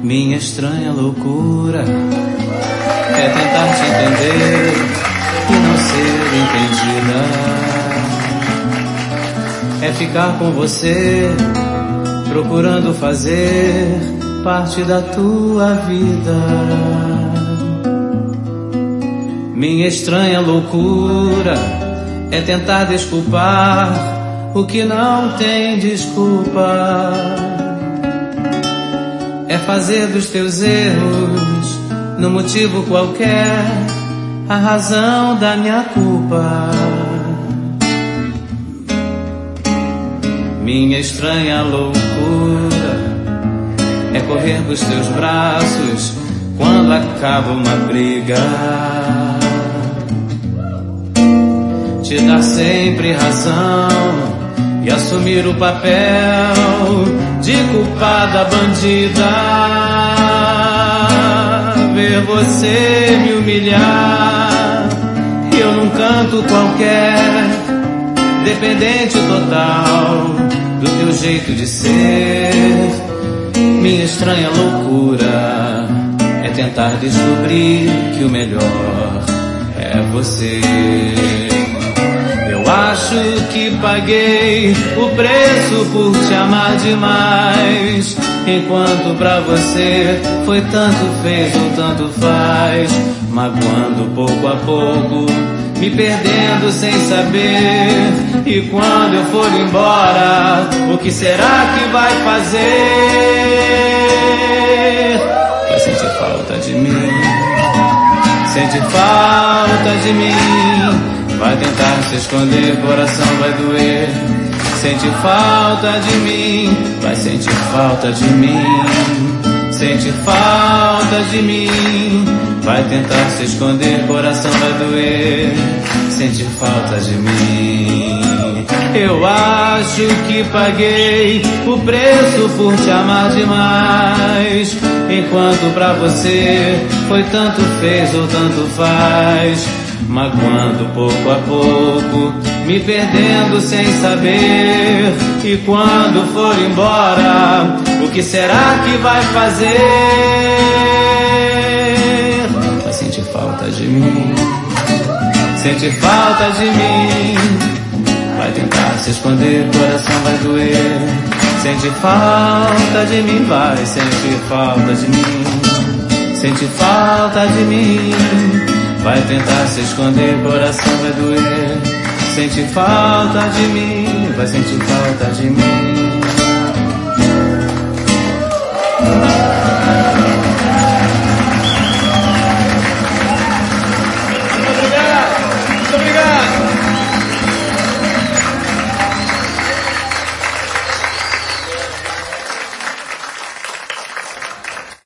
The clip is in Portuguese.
Minha estranha loucura é tentar te entender e não ser entendida. É ficar com você, procurando fazer parte da tua vida. Minha estranha loucura é tentar desculpar o que não tem desculpa. É fazer dos teus erros, num motivo qualquer, a razão da minha culpa. Minha estranha loucura é correr dos teus braços quando acaba uma briga. Te dar sempre razão e assumir o papel de culpada bandida. Ver você me humilhar e eu num canto qualquer, dependente total do teu jeito de ser. Minha estranha loucura é tentar descobrir que o melhor é você. Eu acho que paguei o preço por te amar demais, enquanto pra você foi tanto fez ou tanto faz, magoando pouco a pouco, me perdendo sem saber. E quando eu for embora, o que será que vai fazer? Vai sentir falta de mim, sente falta de mim. Vai tentar se esconder, coração vai doer. Sente falta de mim, vai sentir falta de mim. Sente falta de mim, vai tentar se esconder, coração vai doer. Sente falta de mim. Eu acho que paguei o preço por te amar demais, enquanto pra você foi tanto fez ou tanto faz, magoando pouco a pouco, me perdendo sem saber. E quando for embora, o que será que vai fazer? Vai sentir falta de mim, sente falta de mim. Vai tentar se esconder, coração vai doer. Sente falta de mim, vai sentir falta de mim. Sente falta de mim. Vai tentar se esconder, coração vai doer. Sente falta de mim, vai sentir falta de mim.